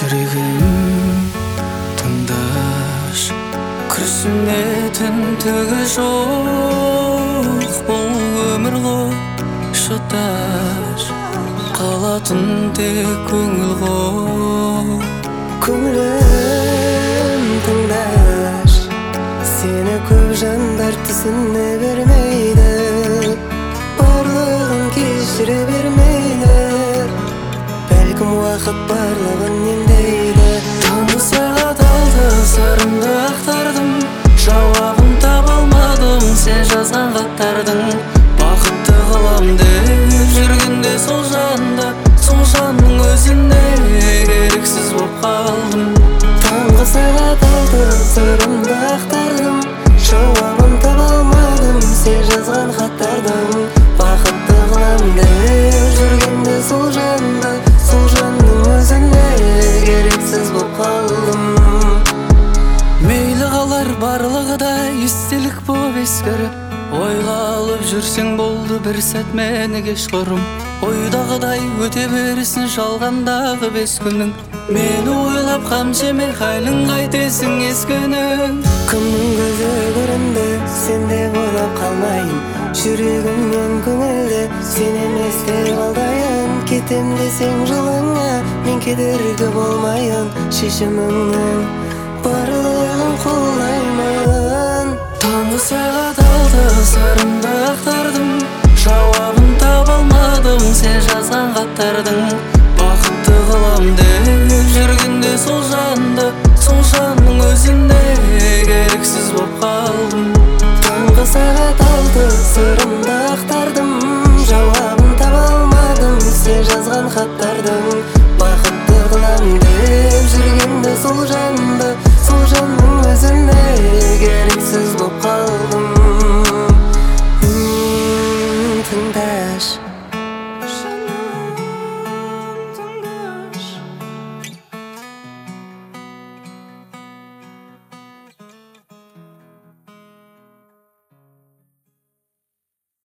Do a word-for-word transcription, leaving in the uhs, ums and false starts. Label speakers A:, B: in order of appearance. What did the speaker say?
A: жүрегім тыңдаш, күрсіне түгі жоқ. Бұл өмір ғой шыдаш, қалатын тек көңіл ғой.
B: Көңілім тыңдаш, сені көп жандар түсіне бермейді, барлығын кешіре бермейді. Бәлкім уақыт барлығын емдейді.
A: Таңғы сағат алты сырымды ақтардым, жауабын таба алмадым сен жазған хаттардың. Бақытты қылам деп жүргенде сол жанда, сол жанның өзіне керексіз боп қалдым.
B: Таңғы сағат алты сырымды ақтардым, жауабын таба алмадым сен жазған хаттардың. Бақытты қылам деп жүргенде сол жанда, сол жанның өзіне керексіз боп қалдым.
A: Мейлі қалар барлығы да естелік боп ескіріп, ойға алып жүрсең болды бір сәт мені кешқұрым. Ойдағыдай өте берсін жалғандағы бес күнің, мені ойлап қам жеме хәлің қайтесің ескінің.
B: Күннің көзі көрінді, сен деп ойлап қалмайын, жүрегіммен көңілді сен емес деп алдайын. Кетем десең жолыңа мен кедергі болмайын, шешіміңнің барлығын қолдаймын.
A: Таңғы сағат алты сырымды ақтардым, жауабын таба алмадым сен жазған хаттардың. Бақытты қылам деп жүргенде сол жанды, сол жанның өзіне керексіз боп қалдым.
B: Таңғы сағат алты сырымды ақтардым,